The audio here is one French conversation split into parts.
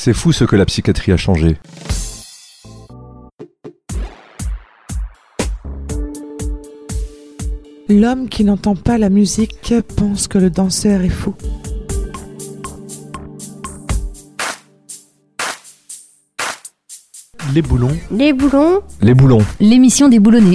C'est fou ce que la psychiatrie a changé. L'homme qui n'entend pas la musique pense que le danseur est fou. Les boulons. Les boulons. Les boulons. L'émission des boulonnais.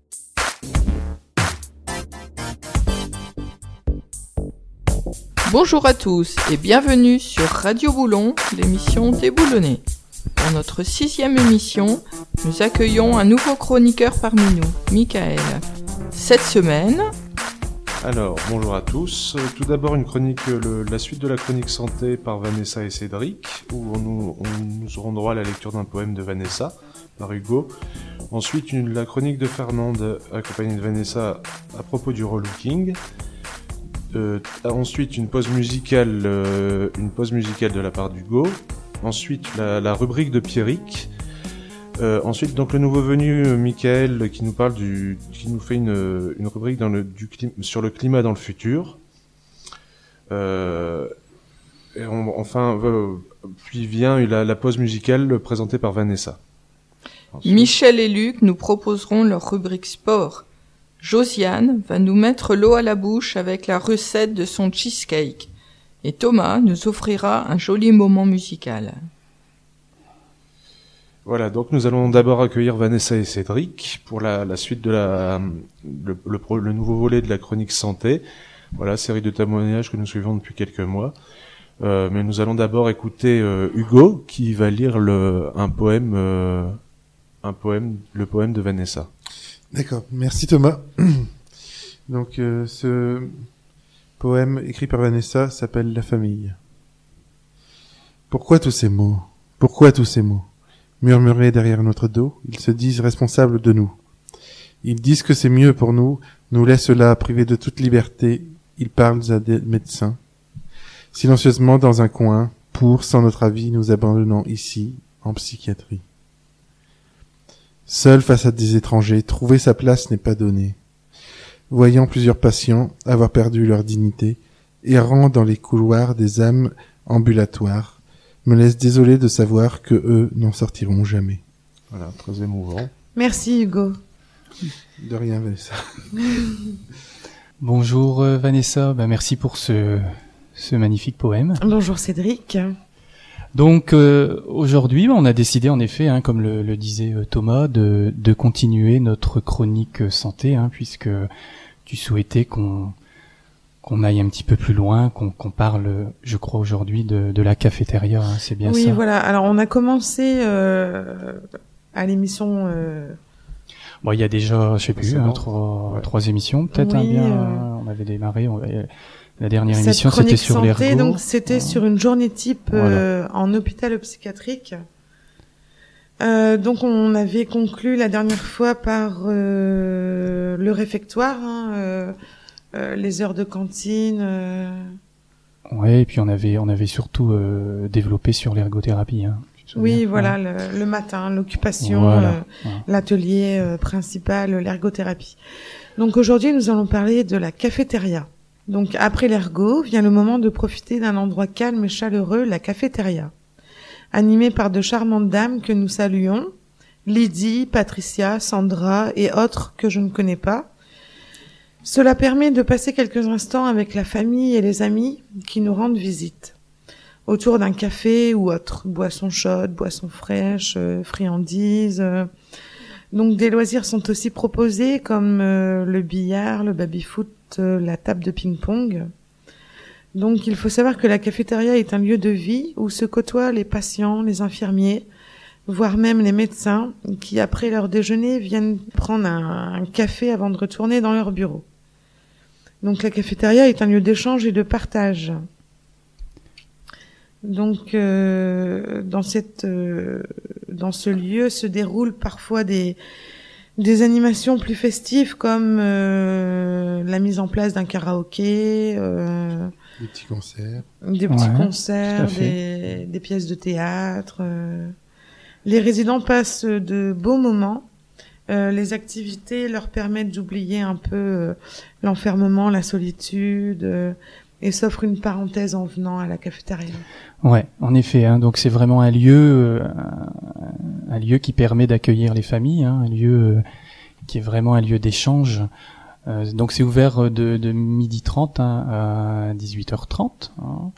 Bonjour à tous et bienvenue sur Radio Boulon, l'émission des boulonnais. Pour notre 6e émission, nous accueillons un nouveau chroniqueur parmi nous, Michael. Cette semaine... Alors, bonjour à tous. Tout d'abord, une chronique, la suite de la chronique santé par Vanessa et Cédric, où nous aurons droit à la lecture d'un poème de Vanessa, par Hugo. Ensuite, la chronique de Fernande, accompagnée de Vanessa, à propos du relooking. Ensuite, une pause musicale de la part d'Hugo. Ensuite, la rubrique de Pierrick. Ensuite, donc le nouveau venu, Michael, qui nous fait une rubrique sur le climat dans le futur. Puis vient la pause musicale présentée par Vanessa. Ensuite, Michel et Luc nous proposeront leur rubrique sport. Josiane va nous mettre l'eau à la bouche avec la recette de son cheesecake. Et Thomas nous offrira un joli moment musical. Voilà, donc nous allons d'abord accueillir Vanessa et Cédric pour la suite de le nouveau volet de la chronique santé. Voilà, série de témoignages que nous suivons depuis quelques mois. Mais nous allons d'abord écouter Hugo qui va lire le poème de Vanessa. D'accord, merci Thomas. Donc ce poème écrit par Vanessa s'appelle La famille. Pourquoi tous ces mots? Pourquoi tous ces mots? Murmurés derrière notre dos, ils se disent responsables de nous. Ils disent que c'est mieux pour nous laissent là privés de toute liberté, ils parlent à des médecins. Silencieusement dans un coin, sans notre avis, nous abandonnons ici, en psychiatrie. Seul face à des étrangers, trouver sa place n'est pas donné. Voyant plusieurs patients avoir perdu leur dignité, errant dans les couloirs des âmes ambulatoires, me laisse désolé de savoir que eux n'en sortiront jamais. Voilà, très émouvant. Merci Hugo. De rien, Vanessa. Bonjour Vanessa, merci pour ce magnifique poème. Bonjour Cédric. Donc aujourd'hui, on a décidé en effet, comme le disait Thomas, de continuer notre chronique santé, puisque tu souhaitais qu'on aille un petit peu plus loin, qu'on parle, je crois aujourd'hui, de la cafétéria, c'est bien ça? Oui, voilà. Alors on a commencé à l'émission... Bon, il y a déjà, je sais plus, trois émissions peut-être, oui, on avait démarré... La dernière émission, c'était sur l'ergot. Donc, c'était sur une journée type en hôpital psychiatrique. Donc, on avait conclu la dernière fois par le réfectoire, les heures de cantine. Ouais, et puis on avait surtout développé sur l'ergothérapie. Oui, voilà, le matin, l'occupation, l'atelier principal, l'ergothérapie. Donc, aujourd'hui, nous allons parler de la cafétéria. Donc, après l'ergot, vient le moment de profiter d'un endroit calme et chaleureux, la cafétéria. Animée par de charmantes dames que nous saluons, Lydie, Patricia, Sandra et autres que je ne connais pas. Cela permet de passer quelques instants avec la famille et les amis qui nous rendent visite. Autour d'un café ou autre, boissons chaudes, boissons fraîches, friandises. Donc, des loisirs sont aussi proposés comme le billard, le baby-foot, la table de ping-pong. Donc, il faut savoir que la cafétéria est un lieu de vie où se côtoient les patients, les infirmiers, voire même les médecins qui, après leur déjeuner, viennent prendre un café avant de retourner dans leur bureau. Donc, la cafétéria est un lieu d'échange et de partage. Donc, dans ce lieu se déroulent parfois des animations plus festives comme la mise en place d'un karaoké, des petits concerts, des pièces de théâtre. Les résidents passent de beaux moments. Les activités leur permettent d'oublier un peu l'enfermement, la solitude, et s'offre une parenthèse en venant à la cafétéria. Ouais, en effet. Hein, donc c'est vraiment un lieu qui permet d'accueillir les familles, hein, un lieu qui est vraiment un lieu d'échange. Donc c'est ouvert de 12h30 à 18h30. Hein.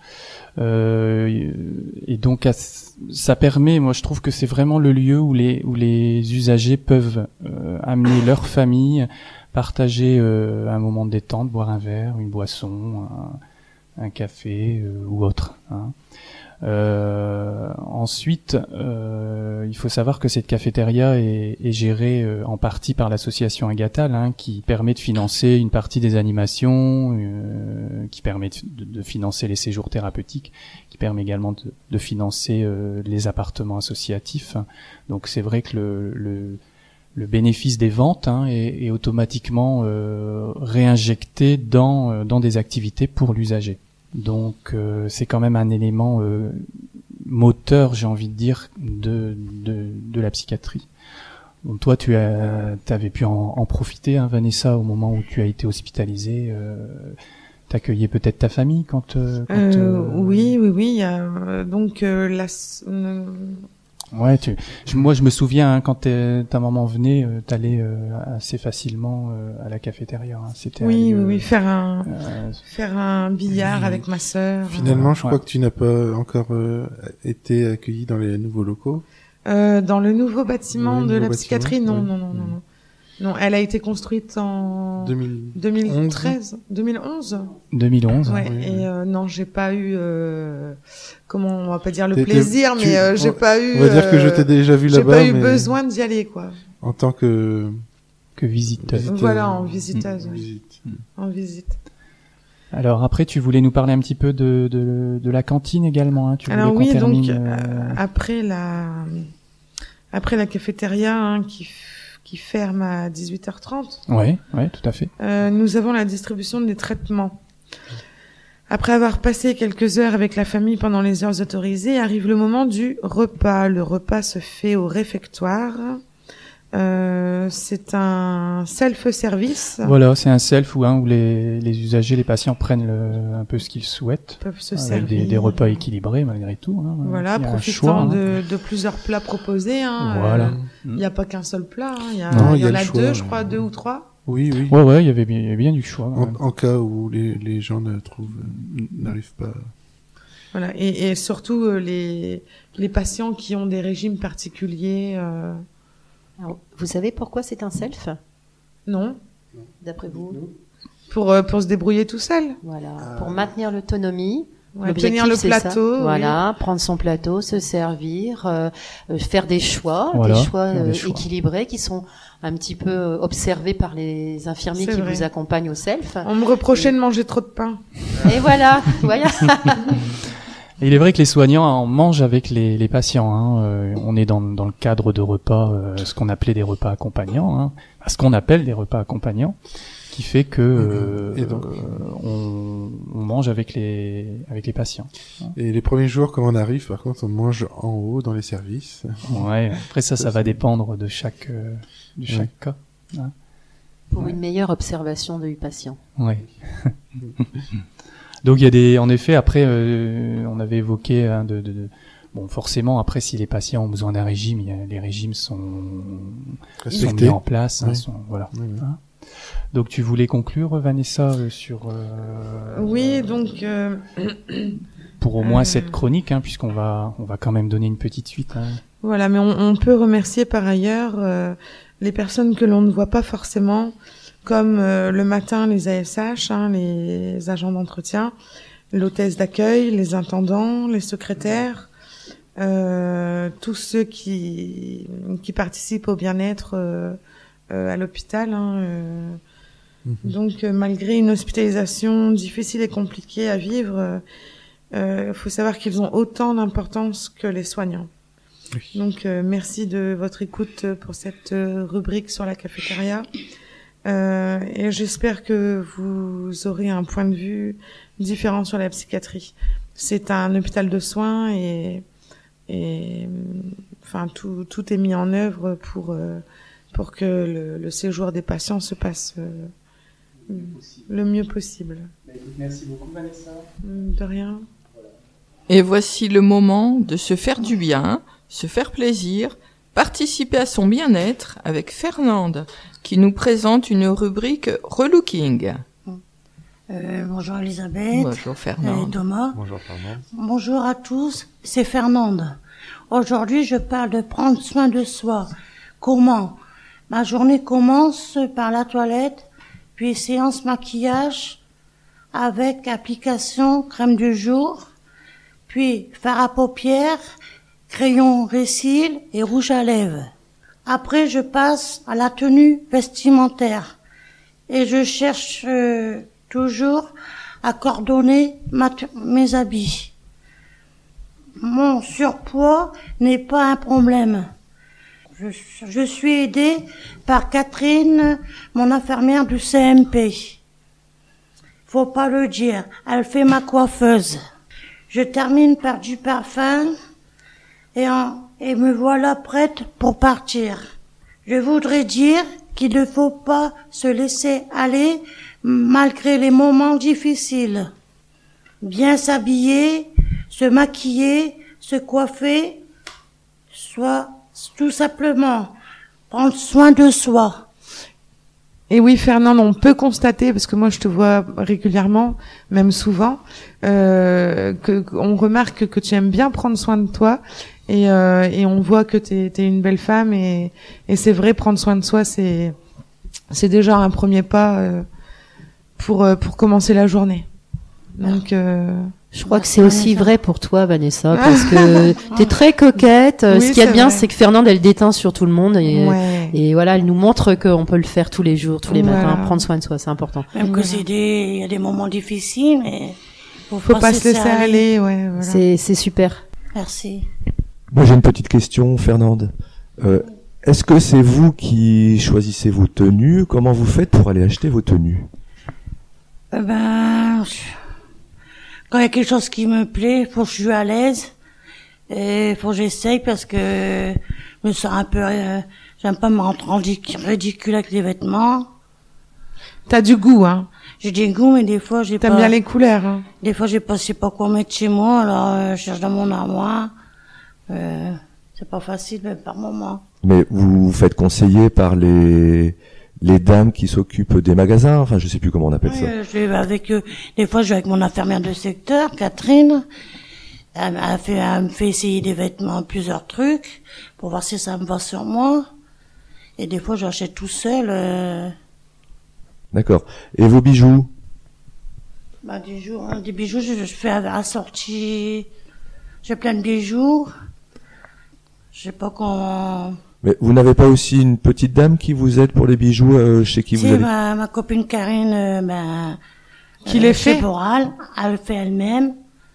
Et donc ça permet, moi je trouve que c'est vraiment le lieu où les usagers peuvent amener leur famille, partager un moment de détente, boire un verre, une boisson, un café ou autre. Hein. Ensuite, il faut savoir que cette cafétéria est gérée en partie par l'association Agatal, hein, qui permet de financer une partie des animations, qui permet de financer les séjours thérapeutiques, qui permet également de financer les appartements associatifs. Donc c'est vrai que le bénéfice des ventes, hein, est automatiquement réinjecté dans des activités pour l'usager. Donc c'est quand même un élément moteur, j'ai envie de dire, de la psychiatrie. Donc toi, tu avais pu en profiter, hein, Vanessa, au moment où tu as été hospitalisée. T'accueillais peut-être ta famille quand Oui. Il y a donc Ouais, moi je me souviens, hein, quand ta maman venait, t'allais assez facilement à la cafétéria. Hein. C'était oui, faire un billard avec ma sœur. Finalement, je crois que tu n'as pas encore été accueilli dans les nouveaux locaux. Dans le nouveau bâtiment de la psychiatrie, non. Non, elle a été construite en 2011. 2011. Ouais. Et non, j'ai pas eu comment on va pas dire le plaisir, mais j'ai pas eu. On va dire que je t'ai déjà vu là-bas. J'ai pas eu besoin d'y aller, quoi. En tant que visiteuse. Voilà, en visiteuse. En visite. Alors après, tu voulais nous parler un petit peu de la cantine également. Hein. Alors oui, donc après la cafétéria, hein, qui ferme à 18h30. Ouais, tout à fait. Nous avons la distribution des traitements. Après avoir passé quelques heures avec la famille pendant les heures autorisées, arrive le moment du repas. Le repas se fait au réfectoire. C'est un self-service. Voilà, c'est un self où les usagers, les patients prennent un peu ce qu'ils souhaitent. Peuvent se avec servir. Des repas équilibrés malgré tout. Hein. Voilà, profitant de plusieurs plats proposés. Hein. Voilà. Il n'y a pas qu'un seul plat. Hein. Il y en a deux, je crois, 2 ou 3. Oui. Ouais, il y avait bien du choix. En cas où les gens n'arrivent pas. Voilà, et surtout les patients qui ont des régimes particuliers. Alors, vous savez pourquoi c'est un self ? Non. D'après vous ? Pour se débrouiller tout seul. Voilà, pour maintenir l'autonomie. Ouais, tenir le plateau. Voilà, prendre son plateau, se servir, faire des choix, voilà, des choix équilibrés qui sont un petit peu observés par les infirmiers qui vous accompagnent au self. On me reprochait de manger trop de pain. Et voilà. Et il est vrai que les soignants en mangent avec les patients. Hein. On est dans le cadre de repas, ce qu'on appelait des repas accompagnants, hein. Ce qu'on appelle des repas accompagnants, qui fait que on mange avec les patients. Et les premiers jours, quand on arrive, par contre, on mange en haut dans les services. Ouais. Après ça va dépendre de chaque cas. Hein. Pour une meilleure observation du patient. Ouais. Donc il y a en effet, après, on avait évoqué bon, forcément, après, si les patients ont besoin d'un régime, les régimes sont mis en place. Hein, voilà. Oui. Hein. Donc tu voulais conclure, Vanessa, sur oui, donc pour au moins cette chronique, hein, puisqu'on va quand même donner une petite suite. Hein. Voilà, mais on peut remercier par ailleurs les personnes que l'on ne voit pas forcément, comme le matin les ASH, hein, les agents d'entretien, l'hôtesse d'accueil, les intendants, les secrétaires, tous ceux qui participent au bien-être à l'hôpital. Hein, Donc malgré une hospitalisation difficile et compliquée à vivre, faut savoir qu'ils ont autant d'importance que les soignants. Oui. Donc merci de votre écoute pour cette rubrique sur la cafétéria. Et j'espère que vous aurez un point de vue différent sur la psychiatrie. C'est un hôpital de soins et enfin tout est mis en œuvre pour que le séjour des patients se passe le mieux possible. Merci beaucoup, Vanessa. De rien. Et voici le moment de se faire du bien, se faire plaisir, participer à son bien-être avec Fernande, qui nous présente une rubrique relooking. Bonjour Elisabeth. Bonjour Fernande. Et Thomas. Bonjour Fernande. Bonjour à tous, c'est Fernande. Aujourd'hui, je parle de prendre soin de soi. Comment? Ma journée commence par la toilette, puis séance maquillage avec application crème du jour, puis fard à paupières, crayon récil et rouge à lèvres. Après, je passe à la tenue vestimentaire et je cherche toujours à coordonner mes habits. Mon surpoids n'est pas un problème. Je suis aidée par Catherine, mon infirmière du CMP. Faut pas le dire, elle fait ma coiffeuse. Je termine par du parfum et me voilà prête pour partir. Je voudrais dire qu'il ne faut pas se laisser aller malgré les moments difficiles. Bien s'habiller, se maquiller, se coiffer, soit tout simplement prendre soin de soi. Et oui, Fernande, on peut constater, parce que moi je te vois régulièrement, même souvent, on remarque que tu aimes bien prendre soin de toi, et on voit que t'es une belle femme, et c'est vrai, prendre soin de soi, c'est déjà un premier pas pour commencer la journée. Donc je crois que c'est aussi vrai pour toi, Vanessa, parce que t'es très coquette. Oui, ce qui est bien, vrai. c'est que Fernande, elle déteint sur tout le monde et voilà, elle nous montre qu'on peut le faire tous les jours, tous les matins, prendre soin de soi, c'est important. Même que il y a des moments difficiles, mais faut pas se laisser aller. Ouais, voilà. C'est super. Merci. Moi, j'ai une petite question, Fernande. Est-ce que c'est vous qui choisissez vos tenues? Comment vous faites pour aller acheter vos tenues? Quand il y a quelque chose qui me plaît, faut que je sois à l'aise et faut que j'essaye parce que je me sens un peu, j'aime pas me rendre ridicule avec les vêtements. T'as du goût, hein. J'ai du goût, mais des fois j'ai pas. T'aimes bien les couleurs, hein. Des fois je sais pas quoi mettre chez moi, alors je cherche dans mon armoire. C'est pas facile même par moment. Mais vous vous faites conseiller par les dames qui s'occupent des magasins, enfin je sais plus comment on appelle ça. Je vais avec eux. Des fois je vais avec mon infirmière de secteur, Catherine. Elle me fait essayer des vêtements, plusieurs trucs, pour voir si ça me va sur moi. Et des fois j'achète tout seul. D'accord. Et vos bijoux? Des bijoux, je fais assorti. J'ai plein de bijoux. Je sais pas comment. Mais vous n'avez pas aussi une petite dame qui vous aide pour les bijoux chez qui vous allez? C'est ma copine Karine, qui les fait? Chez Boral, elle le fait elle-même.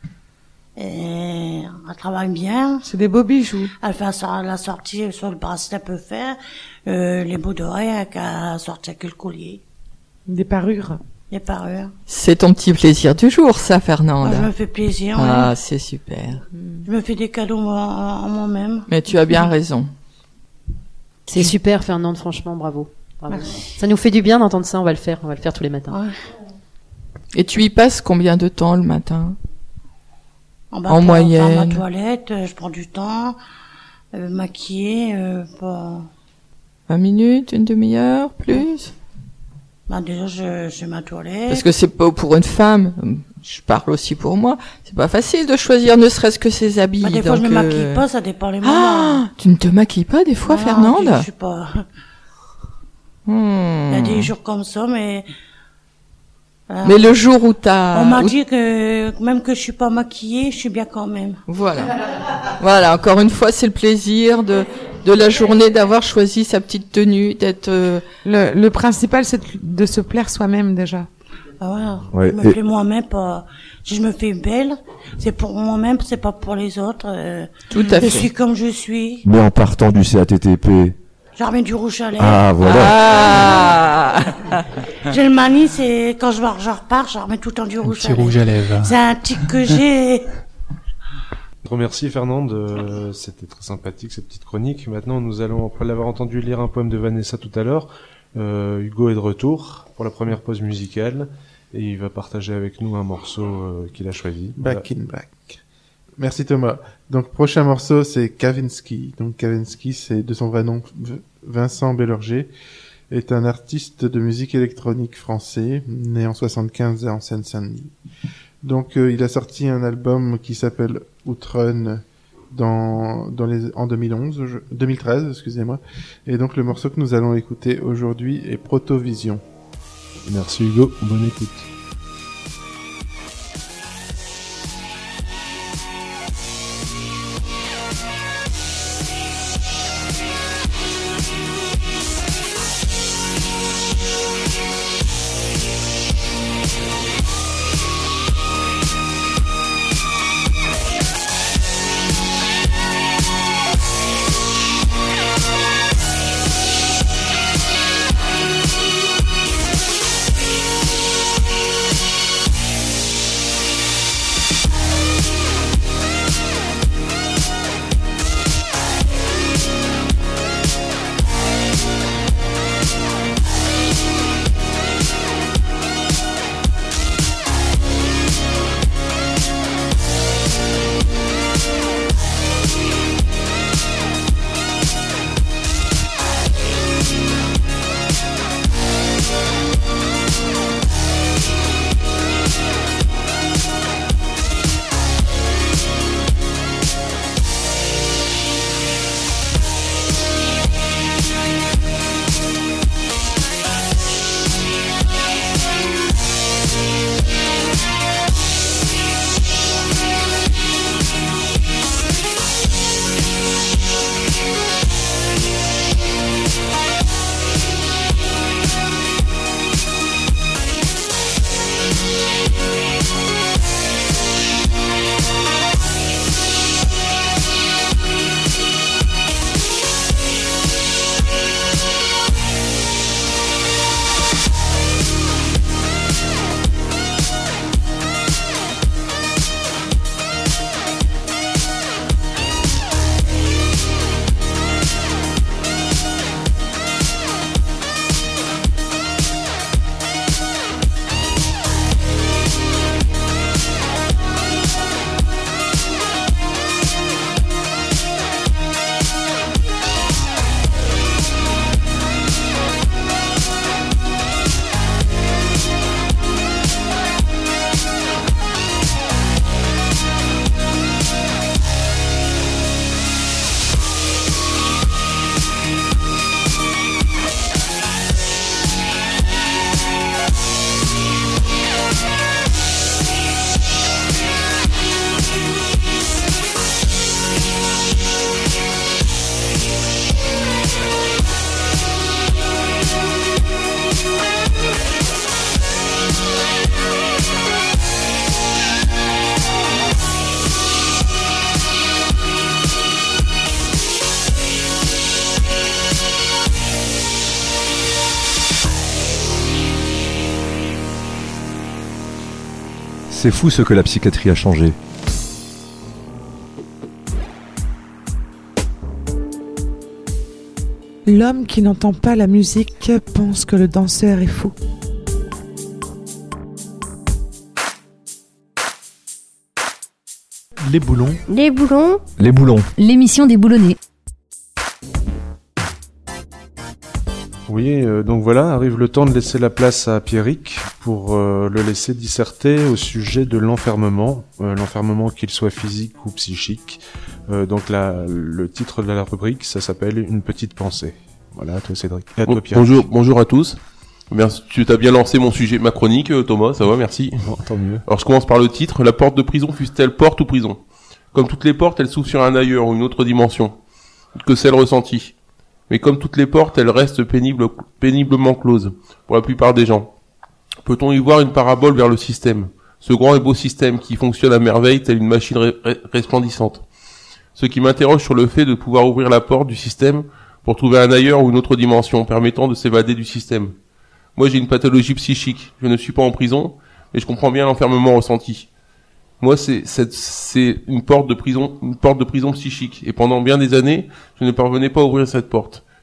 Et elle travaille bien. C'est des beaux bijoux. Elle fait la sortie sur le bracelet, elle peut faire. Les bouts d'oreilles, elle a sorti avec le collier. Des parures. Des parures. C'est ton petit plaisir du jour, ça, Fernande. Je me fais plaisir. Ah, c'est super. Je me fais des cadeaux en moi-même. Mais tu as bien raison. C'est super, Fernande, franchement, bravo. Merci. Ça nous fait du bien d'entendre ça, on va le faire tous les matins. Ouais. Et tu y passes combien de temps le matin? En moyenne. Dans ma toilette, je prends du temps, maquiller, pas... 20 minutes, une demi-heure, plus? Déjà, je fais ma toilette. Parce que c'est pas pour une femme, je parle aussi pour moi, c'est pas facile de choisir ne serait-ce que ses habits. Des fois, je me maquille pas, ça dépend les moments. Ah, tu ne te maquilles pas des fois, non, Fernande? Je suis pas... Il y a des jours comme ça, mais... Mais le jour où t'as... On m'a dit que même que je suis pas maquillée, je suis bien quand même. Voilà. Voilà, encore une fois, c'est le plaisir de la journée d'avoir choisi sa petite tenue, d'être... Le principal, c'est de se plaire soi-même déjà. Voilà. Ouais, Je me plais moi-même, pas... Si je me fais belle, c'est pour moi-même, c'est pas pour les autres. Tout à fait. Je suis comme je suis. Mais en partant du CATTP. Je remets du rouge à lèvres. Ah, voilà. Ah. J'ai le manie, c'est quand je repars, je remets tout le temps du rouge à lèvres. Rouge à lèvres. C'est un tic que j'ai. Je te remercie Fernande, c'était très sympathique cette petite chronique. Maintenant nous allons, après l'avoir entendu lire un poème de Vanessa tout à l'heure, Hugo est de retour pour la première pause musicale et il va partager avec nous un morceau qu'il a choisi. Back in Black. Merci Thomas. Donc prochain morceau c'est Kavinsky. Donc Kavinsky c'est de son vrai nom Vincent Bellorger, est un artiste de musique électronique français, né en 75 en Seine-Saint-Denis. Donc il a sorti un album qui s'appelle Outrun en 2013, excusez-moi. Et donc le morceau que nous allons écouter aujourd'hui est Protovision. Merci Hugo, bonne écoute. C'est fou ce que la psychiatrie a changé. L'homme qui n'entend pas la musique pense que le danseur est fou. Les boulons. Les boulons. Les boulons. L'émission des boulonnais. Oui, donc voilà, arrive le temps de laisser la place à Pierrick pour le laisser disserter au sujet de l'enfermement, l'enfermement qu'il soit physique ou psychique. Donc le titre de la rubrique, ça s'appelle Une petite pensée. Voilà, à toi Cédric. Et à toi Pierrick. Bonjour à tous. Merci, tu t'as bien lancé ma chronique, Thomas, ça va, merci. Bon, tant mieux. Alors je commence par le titre. La porte de prison fût-elle porte ou prison? Comme toutes les portes, elle s'ouvre sur un ailleurs ou une autre dimension que celle ressentie. Mais comme toutes les portes, elles restent péniblement closes, pour la plupart des gens. Peut-on y voir une parabole vers le système, ce grand et beau système qui fonctionne à merveille telle une machine resplendissante? Ce qui m'interroge sur le fait de pouvoir ouvrir la porte du système pour trouver un ailleurs ou une autre dimension permettant de s'évader du système. Moi, j'ai une pathologie psychique. Je ne suis pas en prison, mais je comprends bien l'enfermement ressenti. Moi, c'est une porte de prison psychique. Et pendant bien des années, je ne parvenais pas à ouvrir cette porte.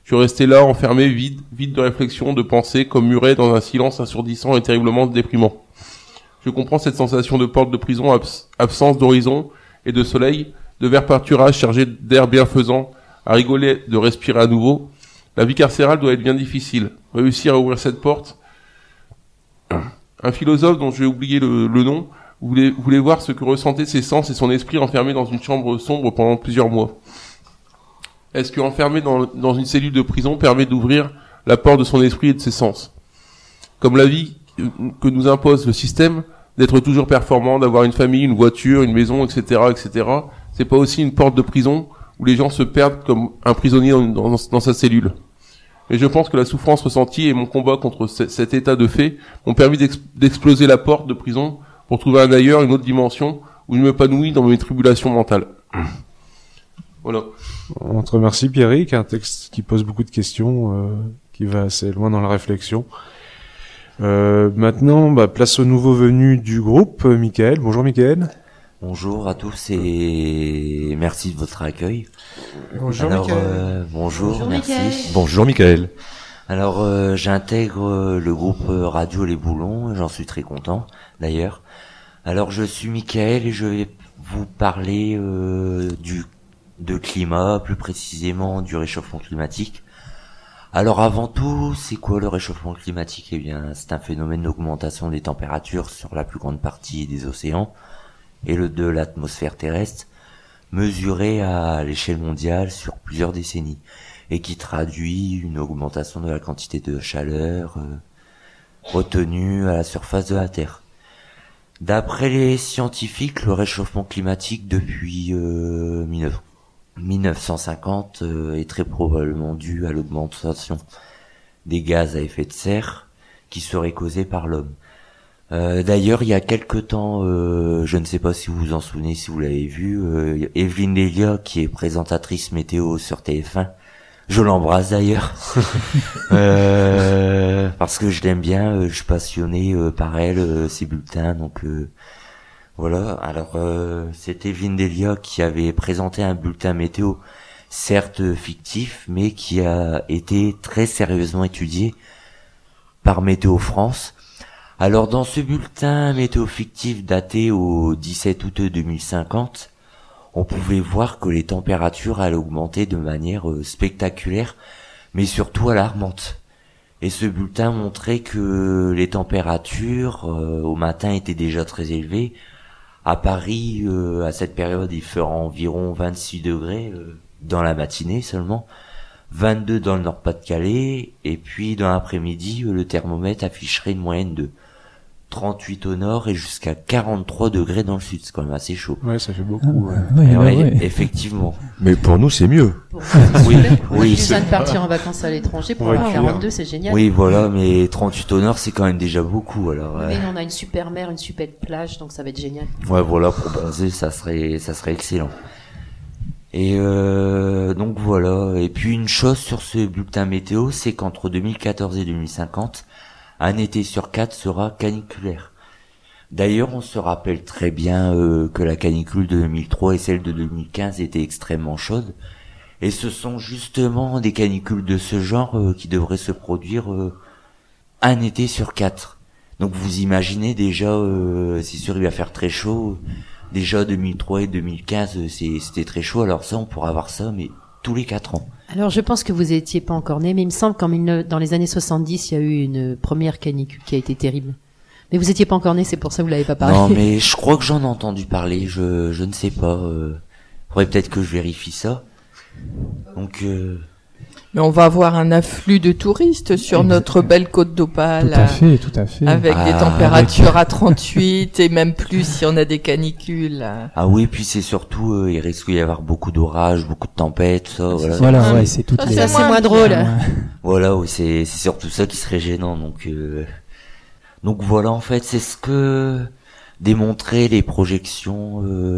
Je suis resté là, enfermé, vide de réflexion, de pensée, comme muré dans un silence assourdissant et terriblement déprimant. Je comprends cette sensation de porte de prison, absence d'horizon et de soleil, de verre pâturage chargé d'air bienfaisant, à rigoler de respirer à nouveau. La vie carcérale doit être bien difficile. Réussir à ouvrir cette porte. Un philosophe dont j'ai oublié le nom voulait voir ce que ressentaient ses sens et son esprit enfermés dans une chambre sombre pendant plusieurs mois. Est-ce que enfermé dans une cellule de prison permet d'ouvrir la porte de son esprit et de ses sens? Comme la vie que nous impose le système, d'être toujours performant, d'avoir une famille, une voiture, une maison, etc., c'est pas aussi une porte de prison où les gens se perdent comme un prisonnier dans sa cellule? Mais je pense que la souffrance ressentie et mon combat contre cet état de fait m'ont permis d'exploser la porte de prison pour trouver un ailleurs, une autre dimension où je m'épanouis dans mes tribulations mentales. Voilà. On te remercie, Pierrick, un texte qui pose beaucoup de questions, qui va assez loin dans la réflexion. Maintenant, place au nouveau venu du groupe, Michael. Bonjour Michael. Bonjour à tous et merci de votre accueil. Bonjour Michael. Bonjour, merci. Michael. Bonjour Michael. Alors j'intègre le groupe Radio Les Boulons, j'en suis très content d'ailleurs. Alors je suis Michael et je vais vous parler de climat, plus précisément du réchauffement climatique. Alors avant tout, c'est quoi le réchauffement climatique? Eh bien, c'est un phénomène d'augmentation des températures sur la plus grande partie des océans et de l'atmosphère terrestre, mesuré à l'échelle mondiale sur plusieurs décennies, et qui traduit une augmentation de la quantité de chaleur retenue à la surface de la Terre. D'après les scientifiques, le réchauffement climatique depuis 1950 est très probablement dû à l'augmentation des gaz à effet de serre qui seraient causés par l'homme. D'ailleurs, il y a quelque temps, je ne sais pas si vous vous en souvenez, si vous l'avez vu, Evelyne Delia, qui est présentatrice météo sur TF1, je l'embrasse d'ailleurs, parce que je l'aime bien, je suis passionné par elle, ses bulletins, donc voilà. Alors, c'est Evelyne Delia qui avait présenté un bulletin météo, certes fictif, mais qui a été très sérieusement étudié par Météo France. Alors dans ce bulletin météo fictif daté au 17 août 2050, on pouvait voir que les températures allaient augmenter de manière spectaculaire, mais surtout alarmante. Et ce bulletin montrait que les températures au matin étaient déjà très élevées. À Paris, à cette période, il fera environ 26 degrés dans la matinée seulement, 22 dans le Nord-Pas-de-Calais, et puis dans l'après-midi, le thermomètre afficherait une moyenne de 38 au nord et jusqu'à 43 degrés dans le sud. C'est quand même assez chaud. Ouais, ça fait beaucoup. Ouais, effectivement. Mais pour nous, c'est mieux. Oui. Je viens de partir en vacances à l'étranger pour avoir 42, c'est génial. Oui, voilà, mais 38 au nord, c'est quand même déjà beaucoup, alors. Mais on a une super mer, une super plage, donc ça va être génial. Ouais, voilà, pour bronzer, ça serait excellent. Et donc voilà. Et puis une chose sur ce bulletin météo, c'est qu'entre 2014 et 2050, un été sur 4 sera caniculaire. D'ailleurs, on se rappelle très bien que la canicule de 2003 et celle de 2015 étaient extrêmement chaudes. Et ce sont justement des canicules de ce genre qui devraient se produire un été sur 4. Donc vous imaginez déjà, c'est sûr il va faire très chaud. Déjà 2003 et 2015 c'était très chaud, alors ça on pourra avoir ça mais tous les 4 ans. Alors je pense que vous étiez pas encore né, mais il me semble dans les années 70 il y a eu une première canicule qui a été terrible. Mais vous étiez pas encore né, c'est pour ça que vous l'avez pas parlé. Non mais je crois que j'en ai entendu parler, je ne sais pas. Faudrait peut-être que je vérifie ça. Donc mais on va avoir un afflux de touristes sur notre belle côte d'Opale. Tout à fait. Avec des températures à 38 et même plus si on a des canicules. Ah oui, puis c'est surtout, il risque d'y avoir beaucoup d'orages, beaucoup de tempêtes, ça, voilà. Voilà, ouais, c'est toutes les... Ça, c'est moins drôle. Voilà, oui, c'est surtout ça qui serait gênant, donc voilà, en fait, c'est ce que démontraient les projections,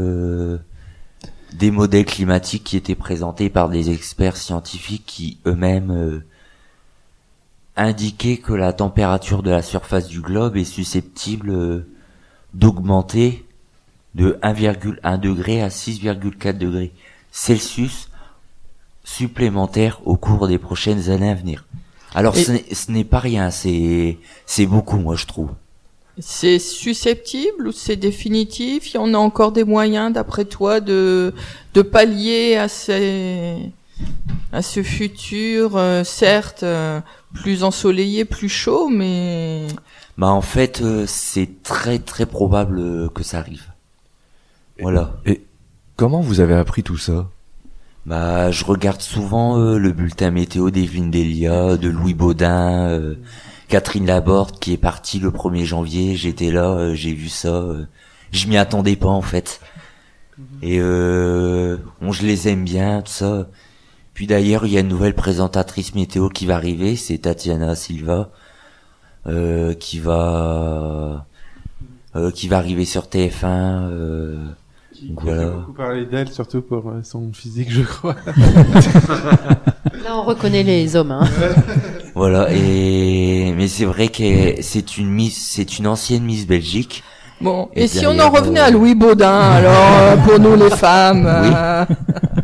des modèles climatiques qui étaient présentés par des experts scientifiques qui eux-mêmes indiquaient que la température de la surface du globe est susceptible d'augmenter de 1,1 degré à 6,4 degrés Celsius supplémentaires au cours des prochaines années à venir. Alors ce n'est pas rien, c'est beaucoup, moi je trouve. C'est susceptible ou c'est définitif? Il y en a encore des moyens, d'après toi, de pallier à ce futur, certes, plus ensoleillé, plus chaud, mais... Bah en fait, c'est très très probable que ça arrive. Voilà. Et comment vous avez appris tout ça? Bah je regarde souvent le bulletin météo d'Evelyne Delia, de Louis Baudin, Catherine Laborde qui est partie le 1er janvier, j'étais là, j'ai vu ça, je m'y attendais pas en fait. Et je les aime bien, tout ça. Puis d'ailleurs, il y a une nouvelle présentatrice météo qui va arriver, c'est Tatiana Silva, qui va arriver sur TF1. Qui a beaucoup parlé d'elle, surtout pour son physique, je crois. Là, on reconnaît les hommes, hein. Voilà, mais c'est vrai que c'est une ancienne Miss Belgique. Bon, et si on en revenait à Louis Baudin, alors, pour nous les femmes. Oui.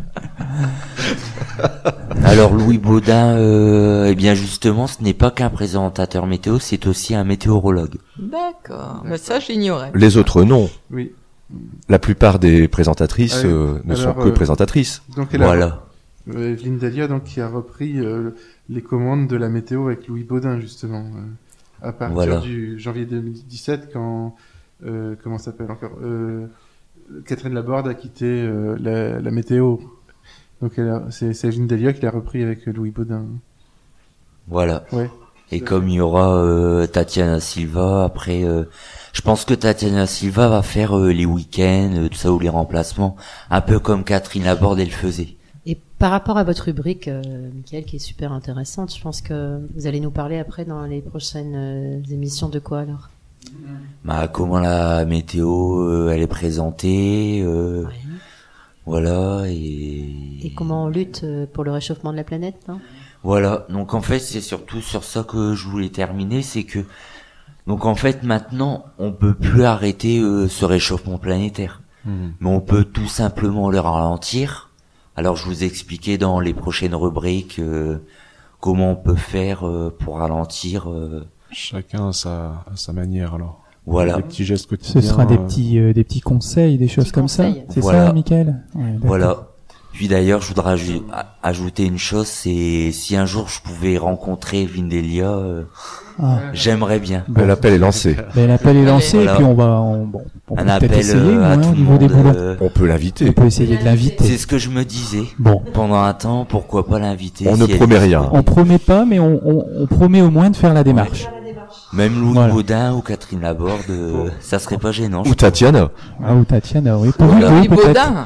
Alors Louis Baudin, eh bien justement, ce n'est pas qu'un présentateur météo, c'est aussi un météorologue. D'accord, mais ça j'ignorais. Les autres non. Oui. La plupart des présentatrices ne sont que présentatrices. Donc voilà. Evelyne Delia, donc, qui a repris les commandes de la météo avec Louis Baudin, justement, à partir du janvier 2017, quand comment ça s'appelle encore, Catherine Laborde a quitté la météo. Donc c'est Evelyne Delia qui l'a repris avec Louis Baudin. Voilà. Ouais. Et comme il y aura Tatiana Silva, après, je pense que Tatiana Silva va faire les week-ends, tout ça, ou les remplacements, un peu comme Catherine Laborde elle faisait. Et par rapport à votre rubrique, Mickaël, qui est super intéressante, je pense que vous allez nous parler après dans les prochaines émissions de quoi alors? Bah comment la météo elle est présentée, voilà, et comment on lutte pour le réchauffement de la planète, non? Voilà, donc en fait c'est surtout sur ça que je voulais terminer, c'est que donc en fait maintenant on peut plus arrêter ce réchauffement planétaire, mais on peut tout simplement le ralentir. Alors je vous expliquais dans les prochaines rubriques comment on peut faire pour ralentir. Chacun à sa manière alors. Voilà. Des petits gestes quotidiens. Ce sera des petits conseils, des choses comme ça. C'est voilà. Ça, Mickaël? Ouais, voilà. Puis d'ailleurs, je voudrais ajouter une chose, c'est si un jour je pouvais rencontrer Evelyne Delia, j'aimerais bien. Bon. L'appel est lancé. L'appel est lancé, voilà. Et puis on peut un appel essayer, à tout au niveau monde, des boulons. On peut l'inviter. On peut essayer de l'inviter. C'est ce que je me disais. Bon. Pendant un temps, pourquoi pas l'inviter? On ne promet rien. On promet pas, mais on promet au moins de faire la démarche. Même Louis Baudin ou Catherine Laborde, ça serait pas gênant. Ou Tatiana. Ou Tatiana, oui. Louis Baudin.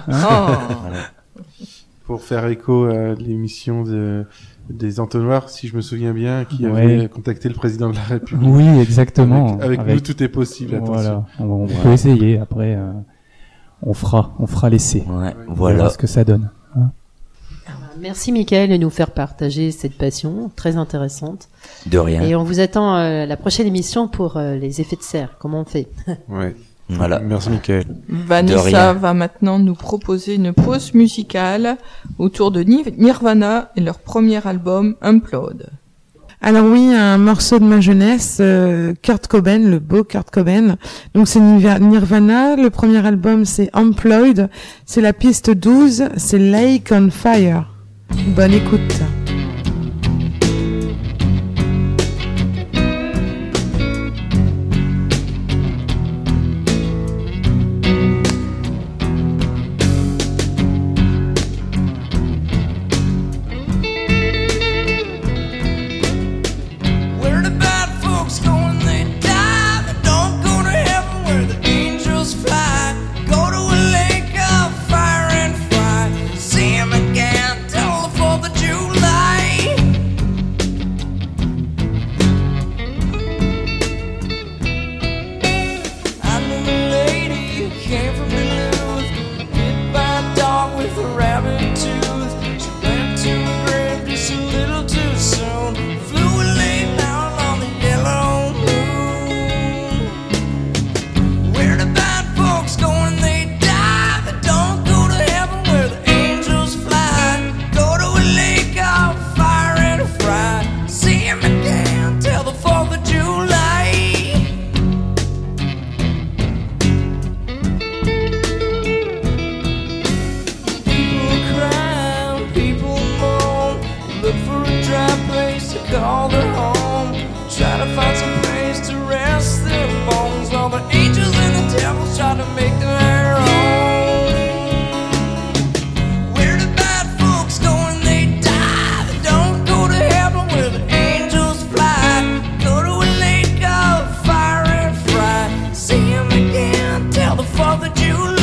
Pour faire écho à l'émission des entonnoirs, si je me souviens bien, qui avait contacté le président de la République. Oui, exactement. Avec nous, tout est possible. Attention. Voilà. On peut essayer. Après, on fera l'essai. Ouais, on voilà. verra ce que ça donne. Merci Mickaël de nous faire partager cette passion très intéressante. De rien. Et on vous attend la prochaine émission pour les effets de serre. Comment on fait? Ouais. Voilà. Merci Mickaël. Vanessa va maintenant nous proposer une pause musicale autour de Nirvana et leur premier album Unplugged. Alors oui, un morceau de ma jeunesse, Kurt Cobain, le beau Kurt Cobain. Donc c'est Nirvana, le premier album c'est Unplugged, c'est la piste 12, c'est Lake on Fire. Bonne écoute. Again, tell the 4th of July. call their home. Try to find some place to rest their bones, while the angels and the devils try to make their own. Where the bad folks go when they die? They don't go to heaven where the angels fly. Go to a lake of fire and fry. See him again till the 4th of July.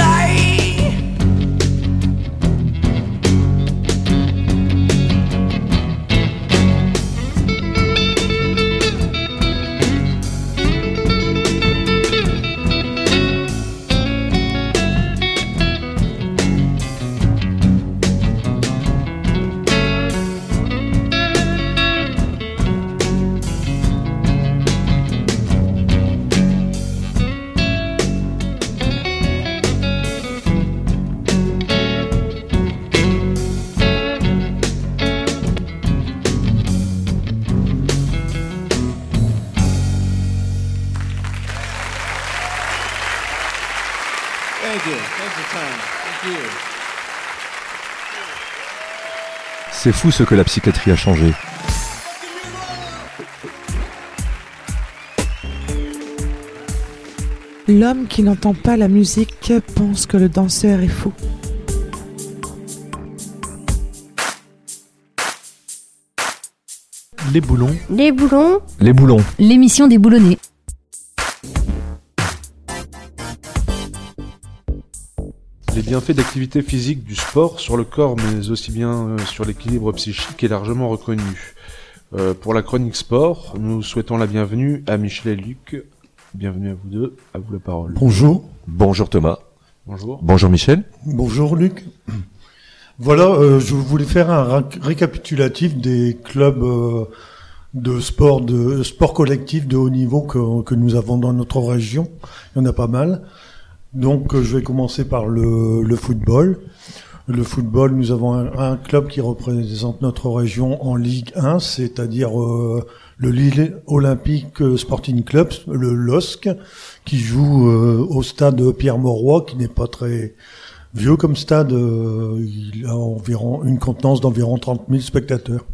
C'est fou ce que la psychiatrie a changé. L'homme qui n'entend pas la musique pense que le danseur est fou. Les boulons. Les boulons. Les boulons. L'émission des boulonnais. Les bienfaits d'activité physique du sport sur le corps, mais aussi bien sur l'équilibre psychique, est largement reconnu. Pour la chronique sport, nous souhaitons la bienvenue à Michel et Luc. Bienvenue à vous deux, à vous la parole. Bonjour. Bonjour Thomas. Bonjour. Bonjour Michel. Bonjour Luc. Voilà, je voulais faire un récapitulatif des clubs de sport collectif de haut niveau que nous avons dans notre région. Il y en a pas mal. Donc je vais commencer par le football. Le football, nous avons un club qui représente notre région en Ligue 1, c'est-à-dire le Lille Olympique Sporting Club, le LOSC, qui joue au stade Pierre-Mauroy, qui n'est pas très vieux comme stade. Il a environ une contenance d'environ 30 000 spectateurs.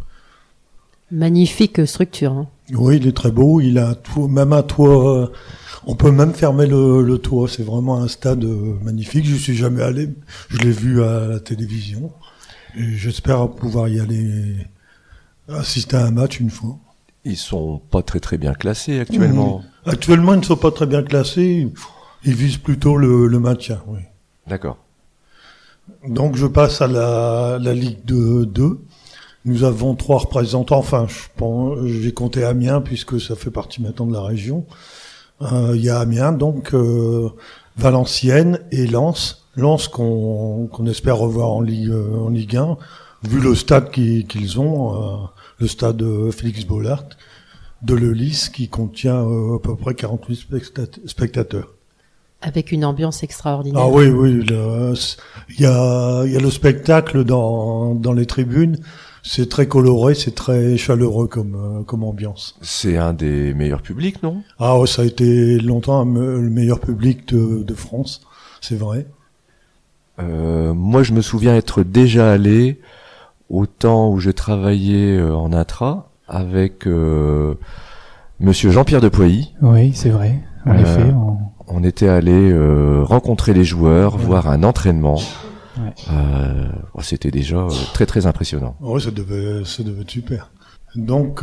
Magnifique structure. Hein. Oui, il est très beau. Il a même un toit. On peut même fermer le toit. C'est vraiment un stade magnifique. Je suis jamais allé. Je l'ai vu à la télévision. Et j'espère pouvoir y aller assister à un match une fois. Ils sont pas très bien classés actuellement. Actuellement, ils ne sont pas très bien classés. Ils visent plutôt le maintien. Oui. D'accord. Donc je passe à la Ligue 2. Nous avons 3 représentants. Enfin, j'ai compté Amiens puisque ça fait partie maintenant de la région. Il y a Amiens, donc Valenciennes et Lens. Lens qu'on espère revoir en Ligue 1, vu le stade qu'ils ont, le stade Félix Bollard de Lelys, qui contient à peu près 48 spectateurs. Avec une ambiance extraordinaire. Ah oui, il y a le spectacle dans les tribunes. C'est très coloré, c'est très chaleureux comme ambiance. C'est un des meilleurs publics, non? Ah ouais, ça a été longtemps le meilleur public de France, c'est vrai. Moi, je me souviens être déjà allé au temps où je travaillais en intra avec Monsieur Jean-Pierre de Poilly. Oui, c'est vrai. En effet, on était allé rencontrer les joueurs, voir un entraînement. Ouais. C'était déjà très impressionnant. Oui, ça devait être super. Donc,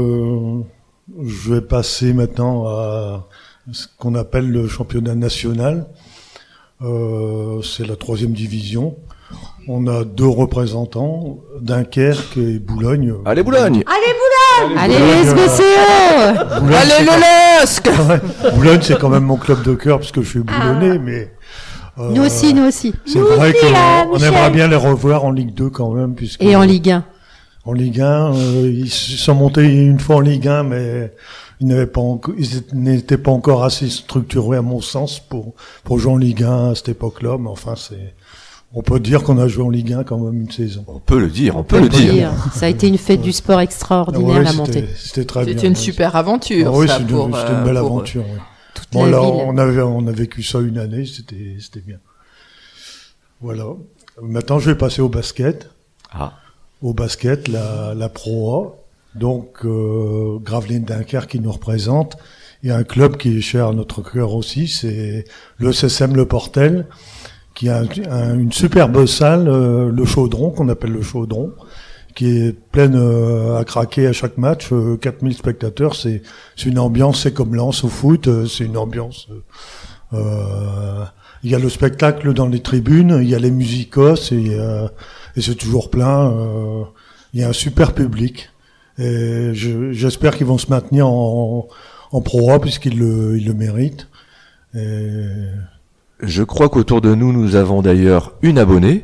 je vais passer maintenant à ce qu'on appelle le championnat national. C'est la 3e division. On a 2 représentants, Dunkerque et Boulogne. Allez Boulogne! Allez SBCO! Allez le LOSC! Boulogne, c'est quand même mon club de cœur parce que je suis boulonnais, mais... Nous aussi. C'est vrai qu'on aimerait bien les revoir en Ligue 2 quand même. Et en Ligue 1. En Ligue 1, ils sont montés une fois en Ligue 1, mais ils n'étaient pas encore assez structurés à mon sens pour jouer en Ligue 1 à cette époque-là. Mais enfin, on peut dire qu'on a joué en Ligue 1 quand même une saison. On peut le dire. Ça a été une fête du sport extraordinaire, la montée. C'était très bien. C'était une super aventure. Oui, c'était une belle aventure. Oui. Bon, là, on a vécu ça une année, c'était bien. Voilà. Maintenant, je vais passer au basket. Ah. Au basket, la Pro A. Donc Gravelines Dunkerque qui nous représente. Il y a un club qui est cher à notre cœur aussi, c'est le SSM Le Portel, qui a une superbe salle, le Chaudron, qu'on appelle le Chaudron, qui est pleine à craquer à chaque match, 4000 spectateurs, c'est une ambiance, c'est comme Lens au foot, c'est une ambiance. Il y a le spectacle dans les tribunes, il y a les musicos et c'est toujours plein. Il y a un super public et j'espère qu'ils vont se maintenir en Pro A puisqu'ils le méritent. Et... Je crois qu'autour de nous, nous avons d'ailleurs une abonnée.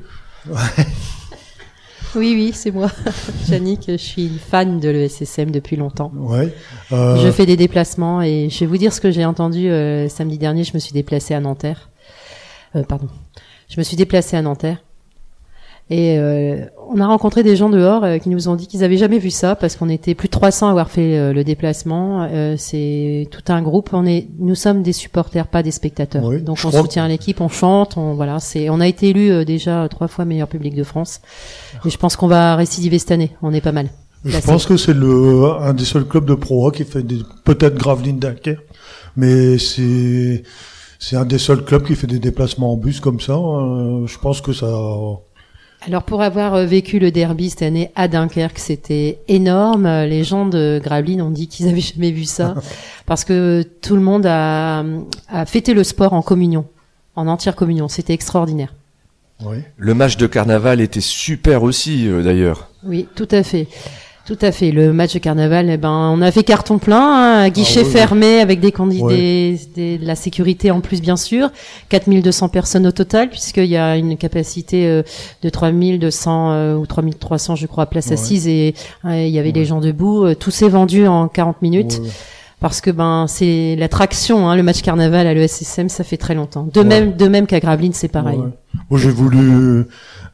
Oui, c'est moi, Yannick. Je suis une fan de l'ESSM depuis longtemps. Ouais. Je fais des déplacements et je vais vous dire ce que j'ai entendu samedi dernier. Je me suis déplacée à Nanterre. Je me suis déplacée à Nanterre. Et on a rencontré des gens dehors qui nous ont dit qu'ils avaient jamais vu ça parce qu'on était plus de 300 à avoir fait le déplacement. C'est tout un groupe. Nous sommes des supporters, pas des spectateurs. Oui, donc on soutient l'équipe, on chante, on a été élu déjà 3 fois meilleur public de France. Et je pense qu'on va récidiver cette année. On est pas mal. Je pense que c'est un des seuls clubs de Pro A qui fait peut-être Gravelines Dunkerque, mais c'est un des seuls clubs qui fait des déplacements en bus comme ça. Je pense que ça. Alors pour avoir vécu le derby cette année à Dunkerque, c'était énorme. Les gens de Gravelines ont dit qu'ils avaient jamais vu ça parce que tout le monde a fêté le sport en communion, en entière communion. C'était extraordinaire. Oui. Le match de carnaval était super aussi d'ailleurs. Oui, tout à fait. Tout à fait. Le match de carnaval, on a fait carton plein, guichet fermé avec des candidats, de la sécurité en plus bien sûr. 4200 personnes au total puisqu'il y a une capacité de 3200 ou 3300 je crois places assises et il y avait des gens debout. Tout s'est vendu en 40 minutes. Parce que c'est l'attraction, le match carnaval à l'ESSM, ça fait très longtemps. De même qu'à Gravelines, c'est pareil. Moi, j'ai voulu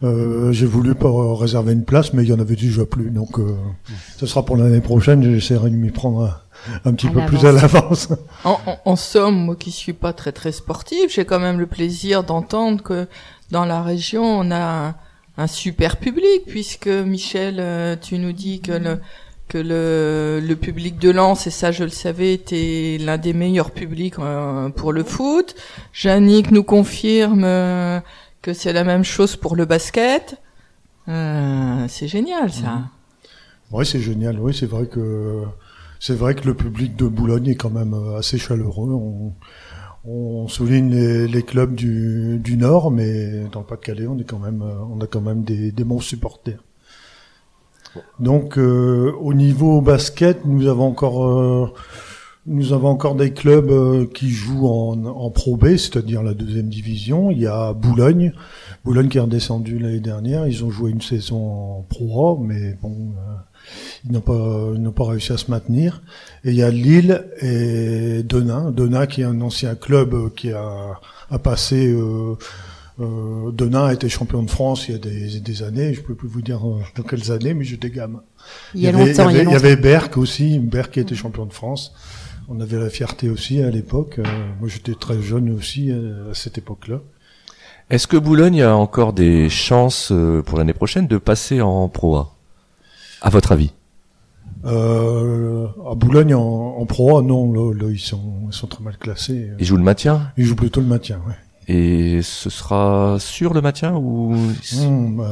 réserver une place, mais il y en avait déjà plus. Donc, ce sera pour l'année prochaine. J'essaierai de m'y prendre un petit peu plus à l'avance. En somme, moi qui suis pas très très sportif, j'ai quand même le plaisir d'entendre que dans la région, on a un super public, puisque Michel, tu nous dis que le public de Lens, et ça je le savais, était l'un des meilleurs publics pour le foot. Yannick nous confirme que c'est la même chose pour le basket. C'est génial ça. Oui, c'est génial. Oui, c'est vrai que le public de Boulogne est quand même assez chaleureux. On souligne les clubs du Nord, mais dans le Pas-de-Calais, on a quand même des bons supporters. Donc au niveau basket, nous avons encore des clubs qui jouent en Pro B, c'est-à-dire la 2e division. Il y a Boulogne qui est redescendu l'année dernière. Ils ont joué une saison en Pro A, mais bon, ils n'ont pas réussi à se maintenir. Et il y a Lille et Denain qui est un ancien club qui a passé. Denain a été champion de France il y a des années, je peux plus vous dire dans quelles années, mais j'étais gamin. Il y avait Berck aussi, Berck qui était champion de France. On avait la fierté aussi à l'époque. Moi j'étais très jeune aussi à cette époque-là. Est-ce que Boulogne a encore des chances pour l'année prochaine de passer en Pro A, à votre avis? À Boulogne en Pro A, non, là ils sont très mal classés. Ils jouent le maintien? Ils jouent plutôt le maintien, ouais. Et ce sera sur le maintien ou il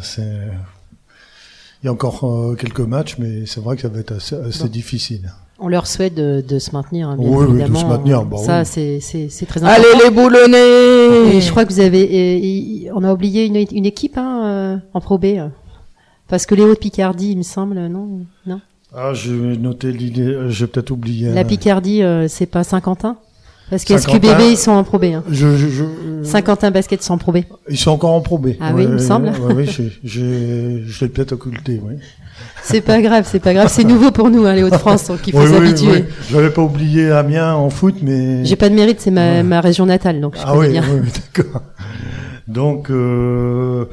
y a encore quelques matchs, mais c'est vrai que ça va être assez difficile. On leur souhaite de se maintenir, bien évidemment. Oui, de se maintenir. Ça, c'est très important. Allez les Boulonnais! Et je crois que vous avez, on a oublié une équipe en Pro B, parce que les Hauts-de-Picardie, il me semble, non? Ah, j'ai noté l'idée, j'ai peut-être oublié. La Picardie, c'est pas Saint-Quentin? Parce que SQBB, ils sont en Pro B. Saint-Quentin Basket sont en Pro B. Ils sont encore en Pro B. Ah oui, il me semble. Oui, je l'ai peut-être occulté, oui. C'est pas grave. C'est nouveau pour nous, les Hauts-de-France, donc il faut s'habituer. Oui. J'avais pas oublié Amiens en foot, mais... J'ai pas de mérite, c'est ma région natale, donc je connais bien. Oui, d'accord. Donc, je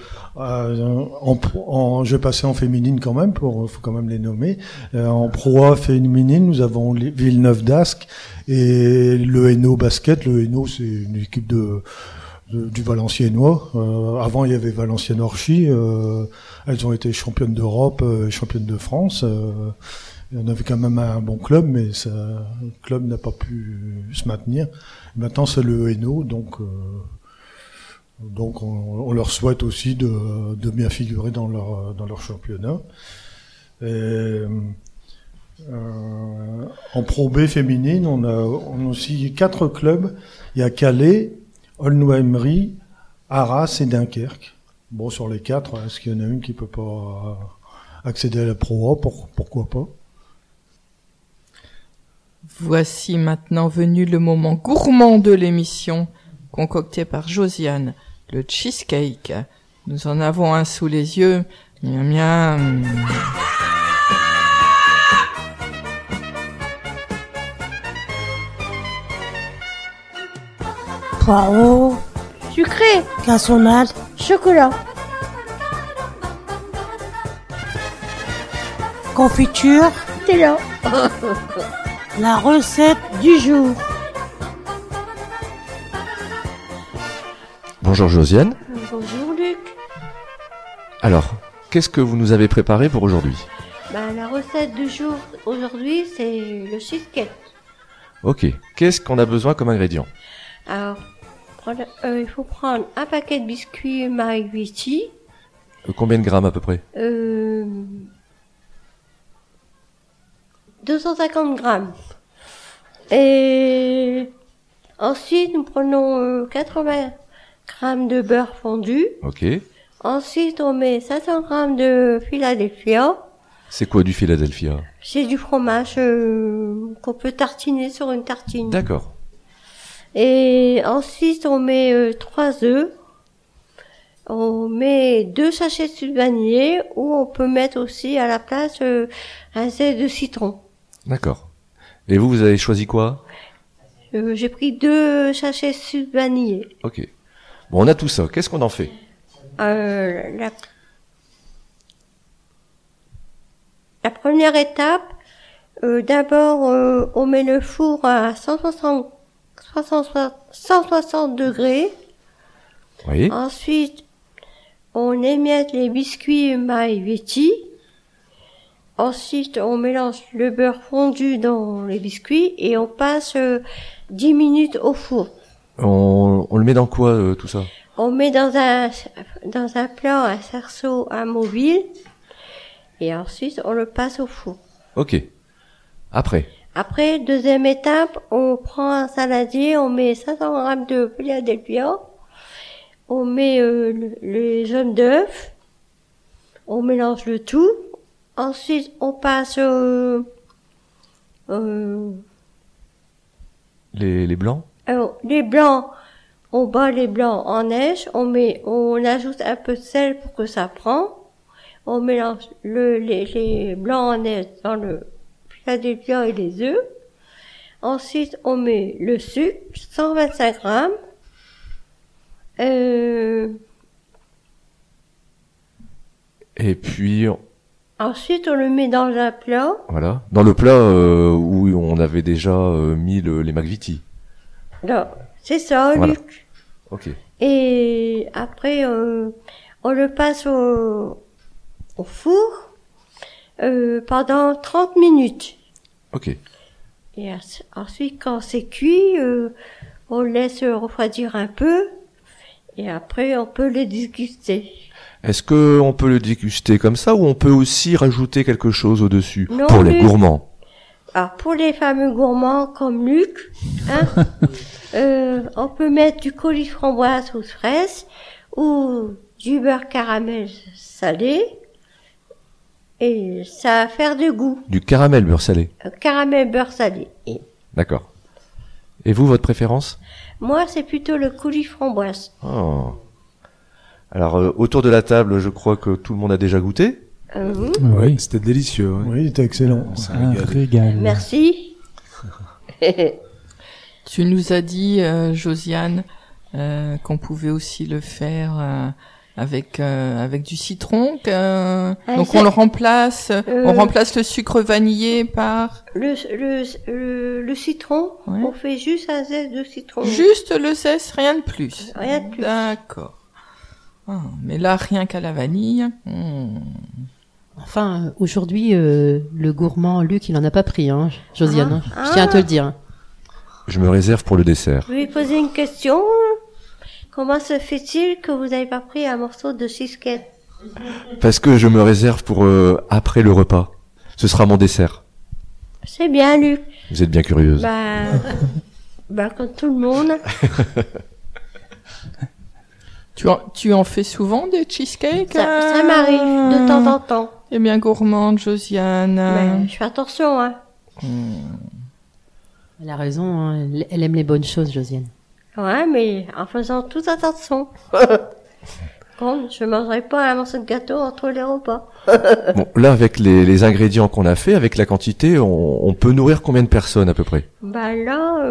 vais passer en féminine quand même, faut quand même les nommer. En Pro A féminine, nous avons Villeneuve d'Ascq et le Hainaut Basket. Le Hainaut, c'est une équipe de du Valenciennois. Avant, il y avait Valenciennes-Orchy. Elles ont été championnes d'Europe, championnes de France. On avait quand même un bon club, mais le club n'a pas pu se maintenir. Maintenant, c'est le Hainaut, donc on leur souhaite aussi de bien figurer dans leur championnat. Et, en Pro B féminine, on a aussi 4 clubs. Il y a Calais, Aulnoy-Emery, Arras et Dunkerque. Bon, sur les 4, est-ce qu'il y en a une qui peut pas accéder à la Pro A? Pourquoi pas? Voici maintenant venu le moment gourmand de l'émission, concocté par Josiane, le cheesecake. Nous en avons un sous les yeux. Miam miam. Poireau, Sucré. cassonade, Chocolat. confiture, Nutella. la recette du jour. Bonjour Josiane. Bonjour Luc. Alors, qu'est-ce que vous nous avez préparé pour aujourd'hui? La recette du jour aujourd'hui, c'est le cheesecake. Ok, qu'est-ce qu'on a besoin comme ingrédient? Alors, il faut prendre un paquet de biscuits Marie-Viti. Combien de grammes à peu près? 250 grammes. Et ensuite, nous prenons 80 grammes de beurre fondu. Ok. Ensuite, on met 500 grammes de Philadelphia. C'est quoi du Philadelphia? C'est du fromage qu'on peut tartiner sur une tartine. D'accord. Et ensuite, on met 3 œufs. On met 2 sachets de sucre vanillé ou on peut mettre aussi à la place un zeste de citron. D'accord. Et vous avez choisi quoi? J'ai pris 2 sachets de sucre vanillé. Ok. Bon, on a tout ça. Qu'est-ce qu'on en fait? La première étape, d'abord, on met le four à 160 degrés. Oui. Ensuite, on émiette les biscuits Maille-Viti. Ensuite, on mélange le beurre fondu dans les biscuits et on passe 10 minutes au four. On le met dans quoi tout ça? On met dans un plat un cerceau amovible et ensuite on le passe au four. Ok. Après, deuxième étape, on prend un saladier, on met 500 grammes de Philadelphia, on met les jaunes d'œufs, on mélange le tout. Ensuite, on passe les blancs? Les blancs, on bat les blancs en neige, on ajoute un peu de sel pour que ça prend. On mélange les blancs en neige dans le Philadelphia et les œufs. Ensuite, on met le sucre, 125 grammes. Et puis, Ensuite, on le met dans un plat. voilà. Dans le plat où on avait déjà mis les McVitie. Là, c'est ça, Voilà. Luc. Ok. Et après, on le passe au four pendant 30 minutes. Ok. Et ensuite, quand c'est cuit, on le laisse refroidir un peu. Et après, on peut le déguster. Est-ce que on peut le déguster comme ça ou on peut aussi rajouter quelque chose au-dessus? Non, Pour les mais- gourmands. Alors, pour les fameux gourmands comme Luc, on peut mettre du coulis framboise ou fraise ou du beurre caramel salé. Et ça va faire de goût. Du caramel beurre salé. Caramel beurre salé. Et D'accord. Et vous, votre préférence? moi, c'est plutôt le coulis framboise. Oh. Alors, autour de la table, je crois que tout le monde a déjà goûté. Oui. C'était délicieux. Ouais. Oui, il était excellent. Ça Un régale. régal. Merci. Tu nous as dit, Josiane, qu'on pouvait aussi le faire avec du citron. Donc on le remplace, on remplace le sucre vanillé par le citron. Ouais. On fait juste un zeste de citron. Juste le zeste, rien de plus. Rien de plus. D'accord. Ah, mais là, rien qu'à la vanille. Enfin, aujourd'hui, le gourmand Luc, il en a pas pris, hein, Josiane. Je tiens à te le dire. Je me réserve pour le dessert. Je vais poser une question. Comment se fait-il que vous n'avez pas pris un morceau de cheesecake? Parce que je me réserve pour après le repas. Ce sera mon dessert. C'est bien, Luc. Vous êtes bien curieuse. Comme tout le monde. Tu en fais souvent des cheesecakes? Ça m'arrive de temps en temps. Eh bien, gourmande, Josiane. Je fais attention, hein. Elle a raison, hein. Elle aime les bonnes choses, Josiane. Ouais, mais en faisant tout attention. Je mangerai pas un morceau de gâteau entre les repas. Bon, là, avec les ingrédients qu'on a fait, avec la quantité, on peut nourrir combien de personnes à peu près? Là,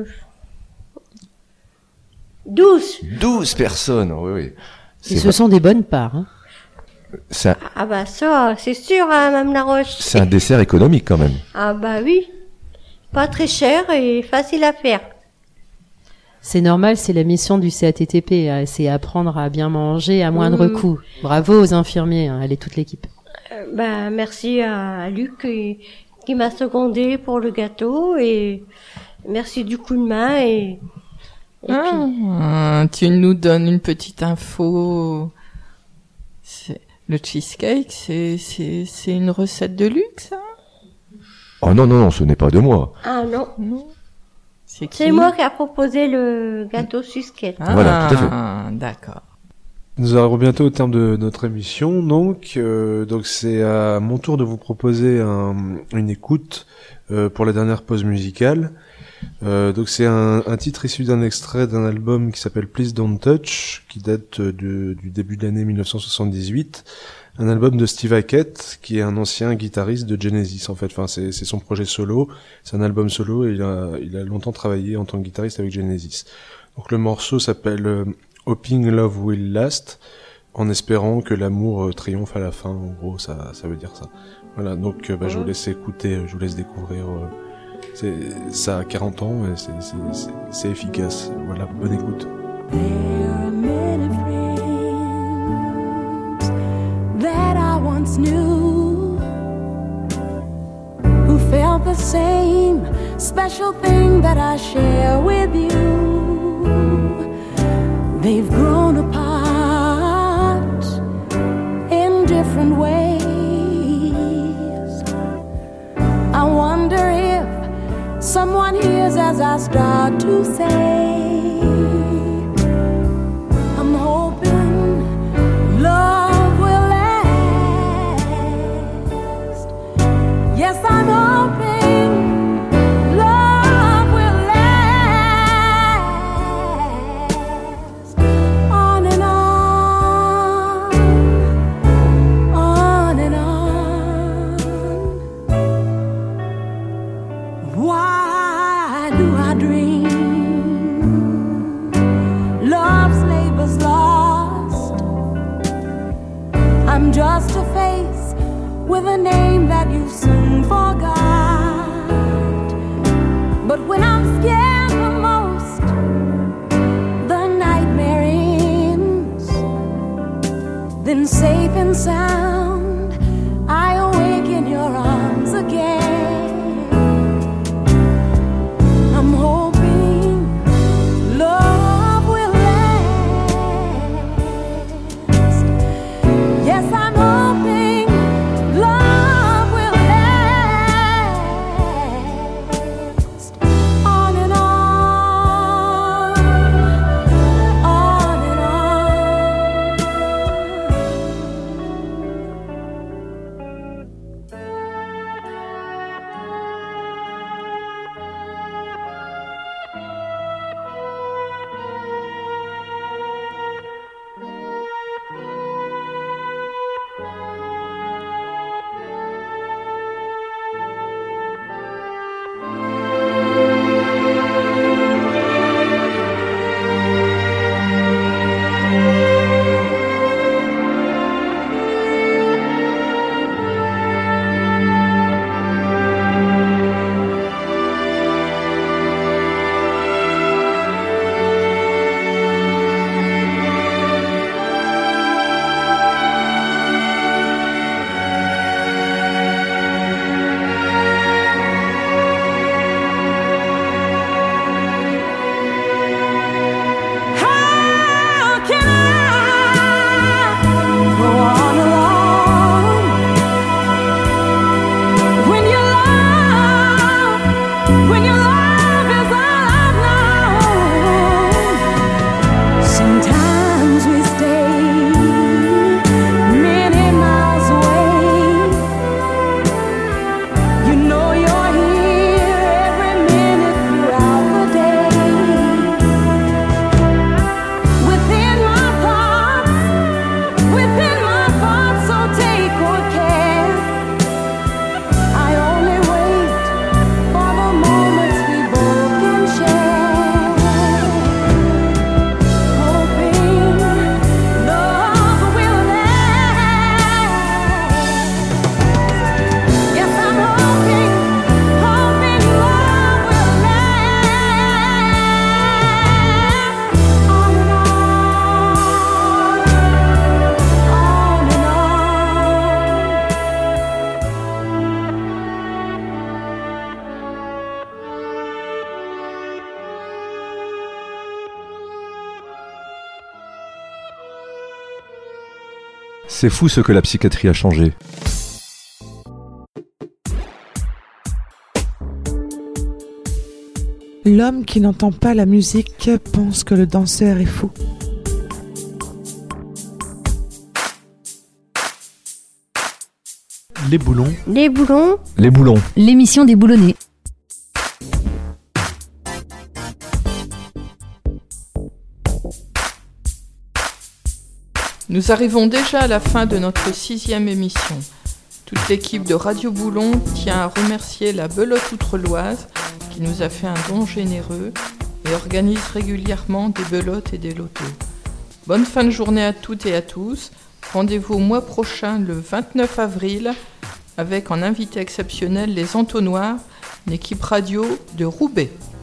12. 12 personnes, oui. Et ce sont des bonnes parts, hein. Ça, c'est sûr, hein, Mme Laroche. C'est un dessert économique quand même. Oui. Pas très cher et facile à faire. C'est normal, c'est la mission du CATTP, hein, c'est apprendre à bien manger à moindre coût. Bravo aux infirmiers, hein, elle et toute l'équipe. Merci à Luc qui m'a secondé pour le gâteau et merci du coup de main et puis... Tu nous donnes une petite info. Le cheesecake, c'est une recette de Luc, ça? Oh non, ce n'est pas de moi. Ah non. C'est moi qui a proposé le gâteau cheesecake. Voilà, tout à fait. D'accord. Nous arrivons bientôt au terme de notre émission, donc c'est à mon tour de vous proposer une écoute pour la dernière pause musicale. Donc c'est un titre issu d'un extrait d'un album qui s'appelle Please Don't Touch, qui date du début de l'année 1978. Un album de Steve Hackett, qui est un ancien guitariste de Genesis, en fait. Enfin, c'est son projet solo. C'est un album solo et il a longtemps travaillé en tant que guitariste avec Genesis. Donc le morceau s'appelle Hoping Love Will Last, en espérant que l'amour triomphe à la fin. En gros, ça veut dire ça. Voilà. Donc, je vous laisse écouter, je vous laisse découvrir. Ça a 40 ans, et c'est efficace. Voilà. Bonne écoute. That I once knew, who felt the same special thing that I share with you. They've grown apart in different ways. I wonder if someone hears as I start to say, I'm hoping love. Yes, I'm hoping love will last on and on, on and on. Why do I dream love's labor's lost? I'm just a face with a name that you soon forgot. But when I'm scared the most, the nightmare ends. Then safe and sound, I awake in your arms again. I'm hoping love will last. Yes, I'm hoping love will last on and on, on and on. C'est fou ce que la psychiatrie a changé. L'homme qui n'entend pas la musique pense que le danseur est fou. Les boulons. Les boulons. Les boulons. L'émission des boulonnais. Nous arrivons déjà à la fin de notre 6e émission. Toute l'équipe de Radio Boulon tient à remercier la Belote Outreloise qui nous a fait un don généreux et organise régulièrement des belotes et des lotos. Bonne fin de journée à toutes et à tous. Rendez-vous au mois prochain, le 29 avril, avec en invité exceptionnel les Entonnoirs, une équipe radio de Roubaix.